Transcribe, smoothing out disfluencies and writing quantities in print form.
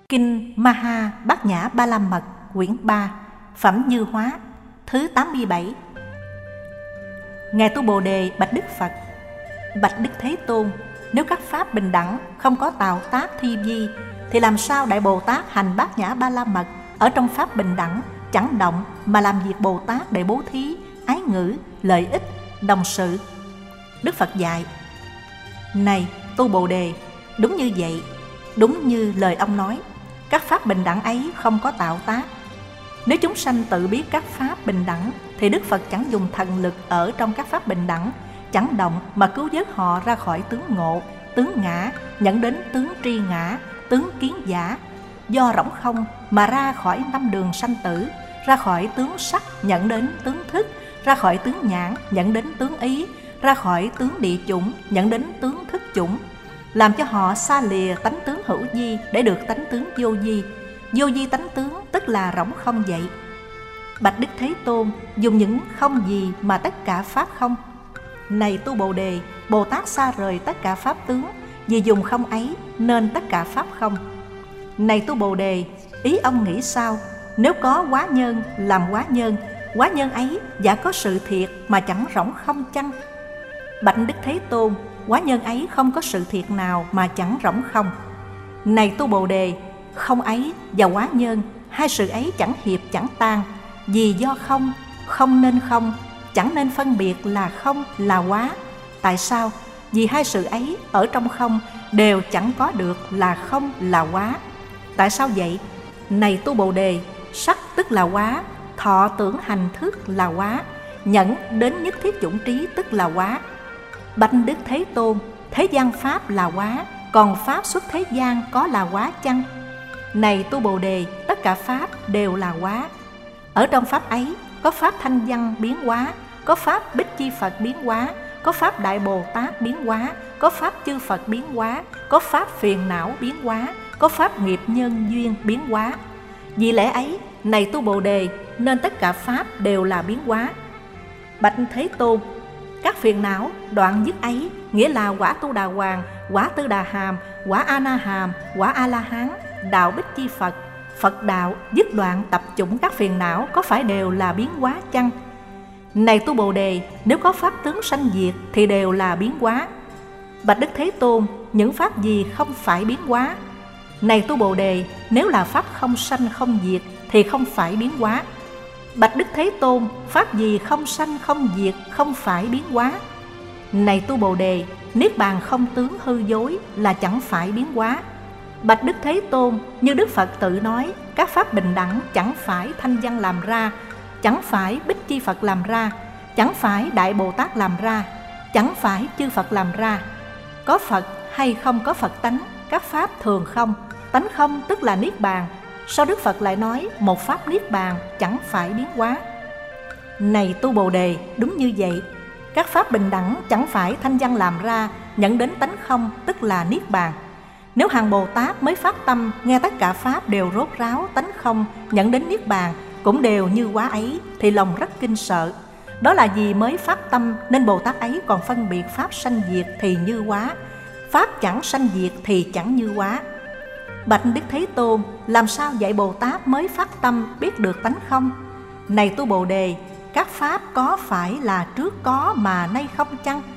Kinh Maha Bát Nhã Ba La Mật quyển 3 Phẩm Như Hóa thứ 87. Ngài Tu Bồ Đề bạch Đức Phật: Bạch Đức Thế Tôn, nếu các pháp bình đẳng không có tạo tác thi vi, thì làm sao Đại Bồ Tát hành Bát Nhã Ba La Mật ở trong pháp bình đẳng, chẳng động mà làm việc Bồ Tát để bố thí, ái ngữ, lợi ích, đồng sự? Đức Phật dạy: Này Tu Bồ Đề, đúng như vậy, đúng như lời ông nói, các pháp bình đẳng ấy không có tạo tác. Nếu chúng sanh tự biết các pháp bình đẳng, thì Đức Phật chẳng dùng thần lực ở trong các pháp bình đẳng, chẳng động mà cứu vớt họ ra khỏi tướng ngộ, tướng ngã, dẫn đến tướng tri ngã, tướng kiến giả, do rỗng không mà ra khỏi năm đường sanh tử, ra khỏi tướng sắc dẫn đến tướng thức, ra khỏi tướng nhãn dẫn đến tướng ý, ra khỏi tướng địa chủng dẫn đến tướng thức chủng, làm cho họ xa lìa tánh tướng hữu vi để được tánh tướng vô vi. Vô vi tánh tướng tức là rỗng không vậy. Bạch Đức Thế Tôn, dùng những không gì mà tất cả pháp không? Này Tu Bồ Đề, Bồ Tát xa rời tất cả pháp tướng, vì dùng không ấy nên tất cả pháp không. Này Tu Bồ Đề, ý ông nghĩ sao? Nếu có hóa nhân làm hóa nhân ấy giả có sự thiệt mà chẳng rỗng không chăng? Bạch Đức Thế Tôn, hóa nhân ấy không có sự thiệt nào mà chẳng rỗng không. Này Tu Bồ Đề, không ấy và hóa nhân, hai sự ấy chẳng hiệp chẳng tan, vì do không, không nên không, chẳng nên phân biệt là không là hóa. Tại sao? Vì hai sự ấy ở trong không đều chẳng có được là không là hóa. Tại sao vậy? Này Tu Bồ Đề, sắc tức là hóa, thọ tưởng hành thức là hóa, nhẫn đến nhất thiết chủng trí tức là hóa. Bạch Đức Thế Tôn, thế gian pháp là hóa, còn pháp xuất thế gian có là hóa chăng? Này Tu Bồ Đề, tất cả pháp đều là hóa. Ở trong pháp ấy có pháp thanh văn biến hóa, có pháp Bích Chi Phật biến hóa, có pháp Đại Bồ Tát biến hóa, có pháp chư Phật biến hóa, có pháp phiền não biến hóa, có pháp nghiệp nhân duyên biến hóa. Vì lẽ ấy, này Tu Bồ Đề, nên tất cả pháp đều là biến hóa. Bạch Thế Tôn, các phiền não đoạn dứt ấy nghĩa là quả Tu Đà Hoàng, quả Tư Đà Hàm, quả A Na Hàm, quả A La Hán, đạo Bích Chi Phật, Phật đạo dứt đoạn tập chủng các phiền não có phải đều là biến hóa chăng? Này Tu Bồ Đề, nếu có pháp tướng sanh diệt thì đều là biến hóa. Bạch Đức Thế Tôn, những pháp gì không phải biến hóa? Này Tu Bồ Đề, nếu là pháp không sanh không diệt thì không phải biến hóa. Bạch Đức Thế Tôn, pháp gì không sanh không diệt không phải biến hóa? Này Tu Bồ Đề, niết bàn không tướng hư dối là chẳng phải biến hóa. Bạch Đức Thế Tôn, như Đức Phật tự nói, các pháp bình đẳng chẳng phải thanh văn làm ra, chẳng phải Bích Chi Phật làm ra, chẳng phải Đại Bồ Tát làm ra, chẳng phải chư Phật làm ra. Có Phật hay không có Phật tánh, các pháp thường không. Tánh không tức là niết bàn. Sao Đức Phật lại nói một pháp niết bàn chẳng phải biến hóa? Này Tu Bồ Đề, đúng như vậy, các pháp bình đẳng chẳng phải thanh văn làm ra, nhận đến tánh không tức là niết bàn. Nếu hàng Bồ Tát mới phát tâm nghe tất cả pháp đều rốt ráo tánh không, nhận đến niết bàn cũng đều như hóa ấy, thì lòng rất kinh sợ. Đó là vì mới phát tâm nên Bồ Tát ấy còn phân biệt pháp sanh diệt thì như hóa, pháp chẳng sanh diệt thì chẳng như hóa. Bạch Đức Thế Tôn, làm sao vậy Bồ Tát mới phát tâm biết được tánh không? Này Tu Bồ Đề, các pháp có phải là trước có mà nay không chăng?